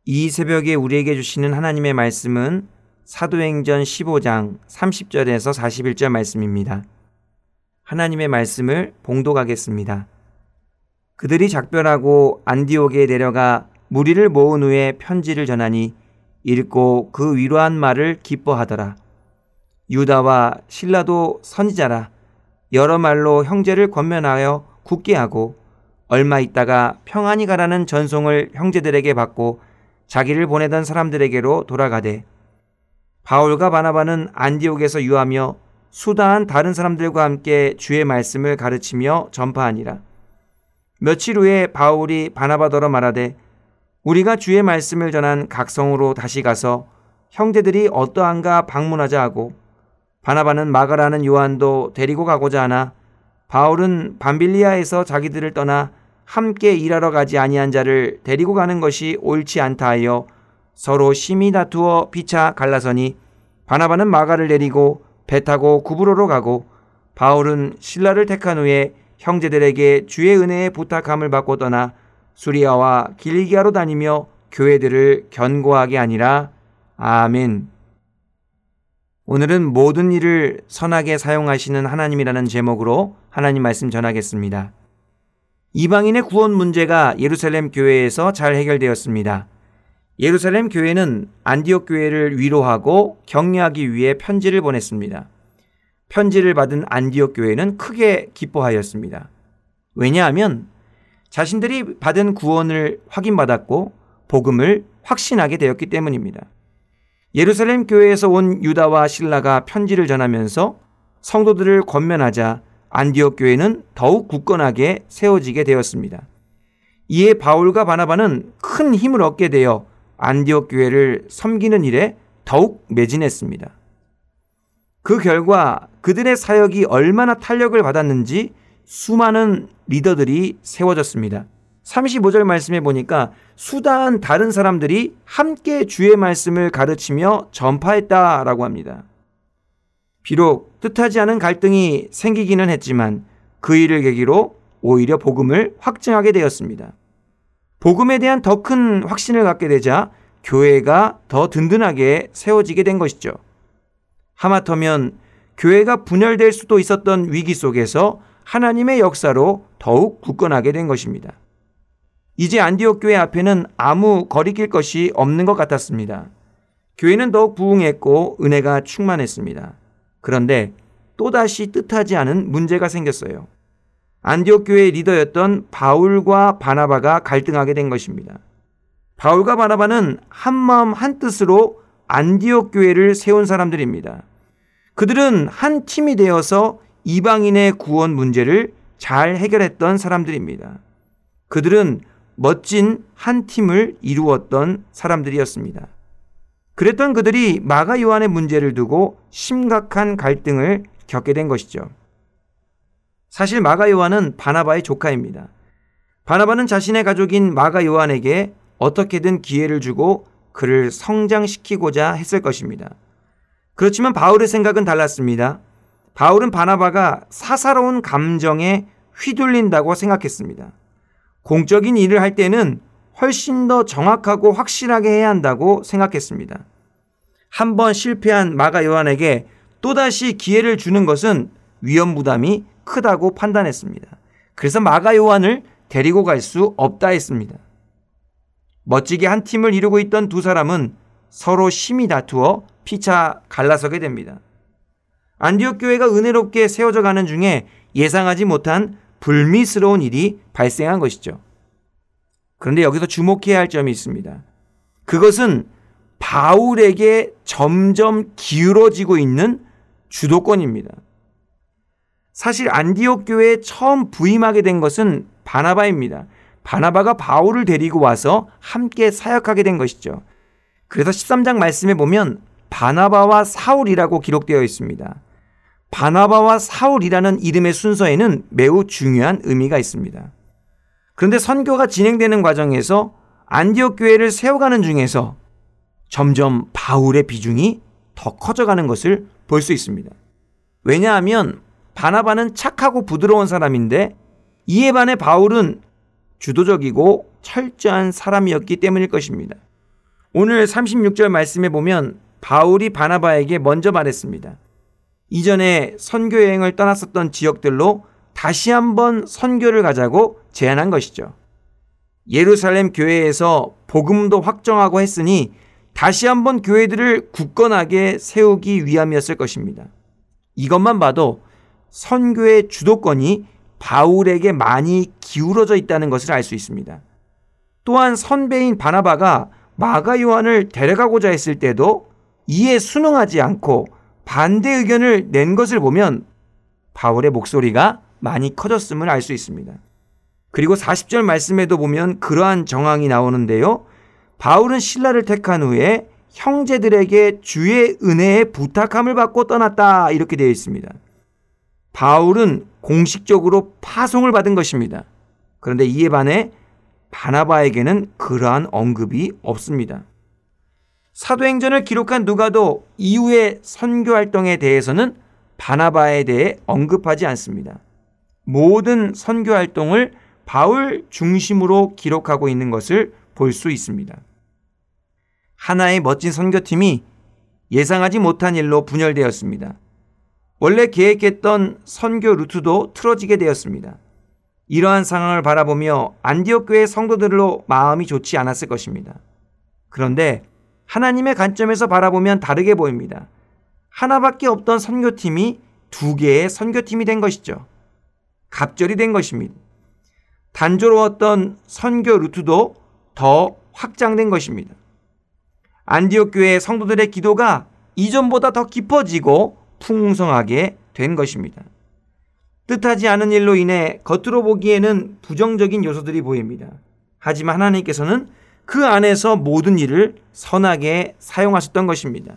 이 새벽에 우리에게 주시는 하나님의 말씀은 사도행전 15장 30절에서 41절 말씀입니다. 하나님의 말씀을 봉독하겠습니다. 그들이 작별하고 안디옥에 내려가 무리를 모은 후에 편지를 전하니 읽고 그 위로한 말을 기뻐하더라. 유다와 실라도 선지자라 여러 말로 형제를 권면하여 굳게 하고 얼마 있다가 평안히 가라는 전송을 형제들에게 받고 자기를 보내던 사람들에게로 돌아가되 바울과 바나바는 안디옥에서 유하며 수다한 다른 사람들과 함께 주의 말씀을 가르치며 전파하니라. 며칠 후에 바울이 바나바더러 말하되 우리가 주의 말씀을 전한 각 성으로 다시 가서 형제들이 어떠한가 방문하자 하고 바나바는 마가라는 요한도 데리고 가고자 하나 바울은 밤빌리아에서 자기들을 떠나 함께 일하러 가지 아니한 자를 데리고 가는 것이 옳지 않다 하여 서로 심히 다투어 피차 갈라서니 바나바는 마가를 내리고 배 타고 구브로로 가고 바울은 실라를 택한 후에 형제들에게 주의 은혜에 부탁함을 받고 떠나 수리아와 길리기아로 다니며 교회들을 견고하게 하니라. 아멘. 오늘은 모든 일을 선하게 사용하시는 하나님이라는 제목으로 하나님 말씀 전하겠습니다. 이방인의 구원 문제가 예루살렘 교회에서 잘 해결되었습니다. 예루살렘 교회는 안디옥 교회를 위로하고 격려하기 위해 편지를 보냈습니다. 편지를 받은 안디옥 교회는 크게 기뻐하였습니다. 왜냐하면 자신들이 받은 구원을 확인받았고 복음을 확신하게 되었기 때문입니다. 예루살렘 교회에서 온 유다와 실라가 편지를 전하면서 성도들을 권면하자 안디옥 교회는 더욱 굳건하게 세워지게 되었습니다. 이에 바울과 바나바는 큰 힘을 얻게 되어 안디옥 교회를 섬기는 일에 더욱 매진했습니다. 그 결과 그들의 사역이 얼마나 탄력을 받았는지 수많은 리더들이 세워졌습니다. 35절 말씀에 보니까 수다한 다른 사람들이 함께 주의 말씀을 가르치며 전파했다라고 합니다. 비록 뜻하지 않은 갈등이 생기기는 했지만 그 일을 계기로 오히려 복음을 확증하게 되었습니다. 복음에 대한 더 큰 확신을 갖게 되자 교회가 더 든든하게 세워지게 된 것이죠. 하마터면 교회가 분열될 수도 있었던 위기 속에서 하나님의 역사로 더욱 굳건하게 된 것입니다. 이제 안디옥 교회 앞에는 아무 거리낄 것이 없는 것 같았습니다. 교회는 더욱 부흥했고 은혜가 충만했습니다. 그런데 또다시 뜻하지 않은 문제가 생겼어요. 안디옥 교회의 리더였던 바울과 바나바가 갈등하게 된 것입니다. 바울과 바나바는 한마음 한뜻으로 안디옥 교회를 세운 사람들입니다. 그들은 한 팀이 되어서 이방인의 구원 문제를 잘 해결했던 사람들입니다. 그들은 멋진 한 팀을 이루었던 사람들이었습니다. 그랬던 그들이 마가 요한의 문제를 두고 심각한 갈등을 겪게 된 것이죠. 사실 마가 요한은 바나바의 조카입니다. 바나바는 자신의 가족인 마가 요한에게 어떻게든 기회를 주고 그를 성장시키고자 했을 것입니다. 그렇지만 바울의 생각은 달랐습니다. 바울은 바나바가 사사로운 감정에 휘둘린다고 생각했습니다. 공적인 일을 할 때는 훨씬 더 정확하고 확실하게 해야 한다고 생각했습니다. 한번 실패한 마가 요한에게 또다시 기회를 주는 것은 위험 부담이 크다고 판단했습니다. 그래서 마가 요한을 데리고 갈 수 없다 했습니다. 멋지게 한 팀을 이루고 있던 두 사람은 서로 심히 다투어 피차 갈라서게 됩니다. 안디옥 교회가 은혜롭게 세워져 가는 중에 예상하지 못한 불미스러운 일이 발생한 것이죠. 그런데 여기서 주목해야 할 점이 있습니다. 그것은 바울에게 점점 기울어지고 있는 주도권입니다. 사실 안디옥 교회에 처음 부임하게 된 것은 바나바입니다. 바나바가 바울을 데리고 와서 함께 사역하게 된 것이죠. 그래서 13장 말씀에 보면 바나바와 사울이라고 기록되어 있습니다. 바나바와 사울이라는 이름의 순서에는 매우 중요한 의미가 있습니다. 그런데 선교가 진행되는 과정에서 안디옥 교회를 세워가는 중에서 점점 바울의 비중이 더 커져가는 것을 볼 수 있습니다. 왜냐하면 바나바는 착하고 부드러운 사람인데 이에 반해 바울은 주도적이고 철저한 사람이었기 때문일 것입니다. 오늘 36절 말씀에 보면 바울이 바나바에게 먼저 말했습니다. 이전에 선교 여행을 떠났었던 지역들로 다시 한번 선교를 가자고 제안한 것이죠. 예루살렘 교회에서 복음도 확정하고 했으니 다시 한번 교회들을 굳건하게 세우기 위함이었을 것입니다. 이것만 봐도 선교의 주도권이 바울에게 많이 기울어져 있다는 것을 알 수 있습니다. 또한 선배인 바나바가 마가 요한을 데려가고자 했을 때도 이에 순응하지 않고 반대 의견을 낸 것을 보면 바울의 목소리가 많이 커졌음을 알 수 있습니다. 그리고 40절 말씀에도 보면 그러한 정황이 나오는데요. 바울은 실라를 택한 후에 형제들에게 주의 은혜에 부탁함을 받고 떠났다, 이렇게 되어 있습니다. 바울은 공식적으로 파송을 받은 것입니다. 그런데 이에 반해 바나바에게는 그러한 언급이 없습니다. 사도행전을 기록한 누가도 이후의 선교 활동에 대해서는 바나바에 대해 언급하지 않습니다. 모든 선교 활동을 바울 중심으로 기록하고 있는 것을 볼 수 있습니다. 하나의 멋진 선교팀이 예상하지 못한 일로 분열되었습니다. 원래 계획했던 선교 루트도 틀어지게 되었습니다. 이러한 상황을 바라보며 안디옥 교회 성도들로 마음이 좋지 않았을 것입니다. 그런데 하나님의 관점에서 바라보면 다르게 보입니다. 하나밖에 없던 선교팀이 두 개의 선교팀이 된 것이죠. 갑절이 된 것입니다. 단조로웠던 선교 루트도 더 확장된 것입니다. 안디옥 교회 성도들의 기도가 이전보다 더 깊어지고 풍성하게 된 것입니다. 뜻하지 않은 일로 인해 겉으로 보기에는 부정적인 요소들이 보입니다. 하지만 하나님께서는 그 안에서 모든 일을 선하게 사용하셨던 것입니다.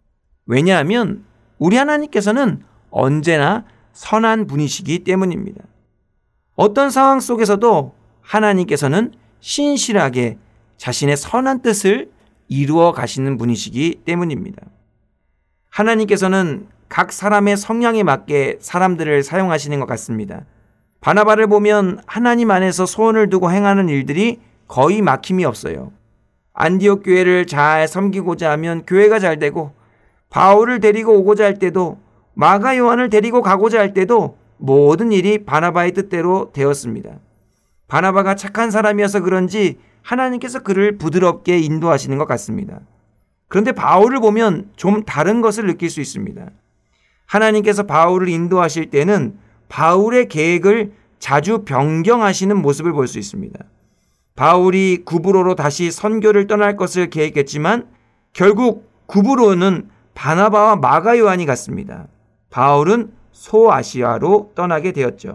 왜냐하면 우리 하나님께서는 언제나 선한 분이시기 때문입니다. 어떤 상황 속에서도 하나님께서는 신실하게 자신의 선한 뜻을 이루어 가시는 분이시기 때문입니다. 하나님께서는 각 사람의 성향에 맞게 사람들을 사용하시는 것 같습니다. 바나바를 보면 하나님 안에서 소원을 두고 행하는 일들이 거의 막힘이 없어요. 안디옥 교회를 잘 섬기고자 하면 교회가 잘 되고, 바울을 데리고 오고자 할 때도, 마가 요한을 데리고 가고자 할 때도 모든 일이 바나바의 뜻대로 되었습니다. 바나바가 착한 사람이어서 그런지 하나님께서 그를 부드럽게 인도하시는 것 같습니다. 그런데 바울을 보면 좀 다른 것을 느낄 수 있습니다. 하나님께서 바울을 인도하실 때는 바울의 계획을 자주 변경하시는 모습을 볼 수 있습니다. 바울이 구브로로 다시 선교를 떠날 것을 계획했지만 결국 구브로는 바나바와 마가 요한이 갔습니다. 바울은 소아시아로 떠나게 되었죠.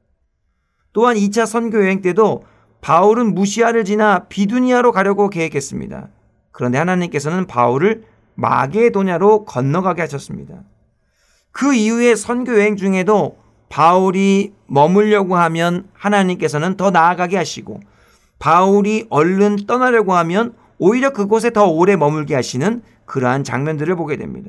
또한 2차 선교 여행 때도 바울은 무시아를 지나 비두니아로 가려고 계획했습니다. 그런데 하나님께서는 바울을 마게도냐로 건너가게 하셨습니다. 그 이후의 선교 여행 중에도 바울이 머물려고 하면 하나님께서는 더 나아가게 하시고, 바울이 얼른 떠나려고 하면 오히려 그곳에 더 오래 머물게 하시는 그러한 장면들을 보게 됩니다.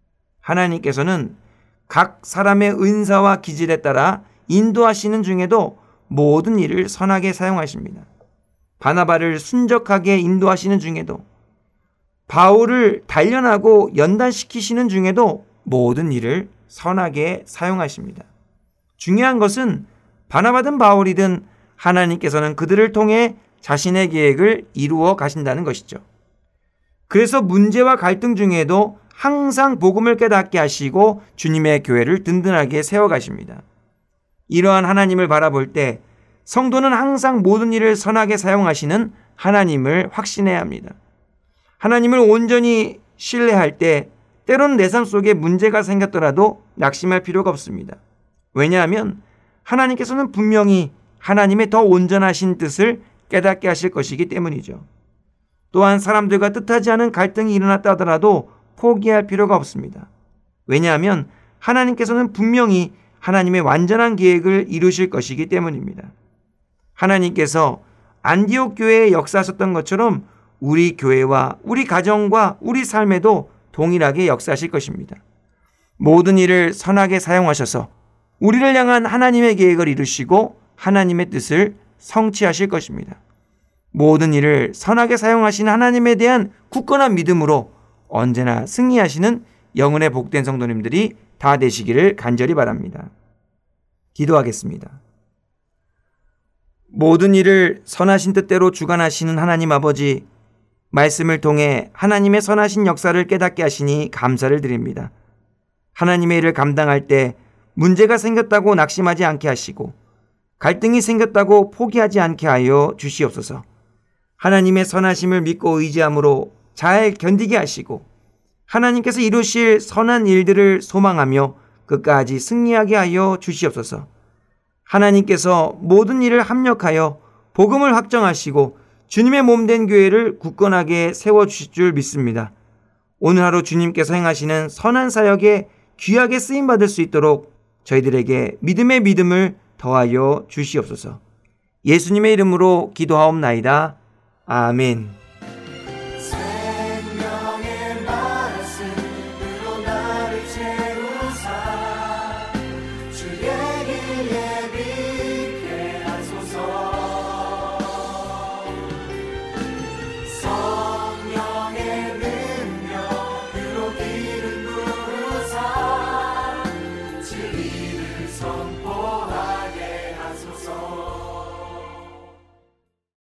하나님께서는 각 사람의 은사와 기질에 따라 인도하시는 중에도 모든 일을 선하게 사용하십니다. 바나바를 순적하게 인도하시는 중에도, 바울을 단련하고 연단시키시는 중에도 모든 일을 선하게 사용하십니다. 중요한 것은 바나바든 바울이든 하나님께서는 그들을 통해 자신의 계획을 이루어 가신다는 것이죠. 그래서 문제와 갈등 중에도 항상 복음을 깨닫게 하시고 주님의 교회를 든든하게 세워가십니다. 이러한 하나님을 바라볼 때 성도는 항상 모든 일을 선하게 사용하시는 하나님을 확신해야 합니다. 하나님을 온전히 신뢰할 때 때로는 내 삶 속에 문제가 생겼더라도 낙심할 필요가 없습니다. 왜냐하면 하나님께서는 분명히 하나님의 더 온전하신 뜻을 깨닫게 하실 것이기 때문이죠. 또한 사람들과 뜻하지 않은 갈등이 일어났다 하더라도 포기할 필요가 없습니다. 왜냐하면 하나님께서는 분명히 하나님의 완전한 계획을 이루실 것이기 때문입니다. 하나님께서 안디옥 교회에 역사하셨던 것처럼 우리 교회와 우리 가정과 우리 삶에도 동일하게 역사하실 것입니다. 모든 일을 선하게 사용하셔서 우리를 향한 하나님의 계획을 이루시고 하나님의 뜻을 성취하실 것입니다. 모든 일을 선하게 사용하시는 하나님에 대한 굳건한 믿음으로 언제나 승리하시는 영혼의 복된 성도님들이 다 되시기를 간절히 바랍니다. 기도하겠습니다. 모든 일을 선하신 뜻대로 주관하시는 하나님 아버지, 말씀을 통해 하나님의 선하신 역사를 깨닫게 하시니 감사를 드립니다. 하나님의 일을 감당할 때 문제가 생겼다고 낙심하지 않게 하시고 갈등이 생겼다고 포기하지 않게 하여 주시옵소서. 하나님의 선하심을 믿고 의지함으로 잘 견디게 하시고 하나님께서 이루실 선한 일들을 소망하며 끝까지 승리하게 하여 주시옵소서. 하나님께서 모든 일을 합력하여 복음을 확정하시고 주님의 몸된 교회를 굳건하게 세워주실 줄 믿습니다. 오늘 하루 주님께서 행하시는 선한 사역에 귀하게 쓰임받을 수 있도록 저희들에게 믿음의 믿음을 더하여 주시옵소서. 예수님의 이름으로 기도하옵나이다. 아멘. 생명의 말씀으로 나를 채우사 주의 길에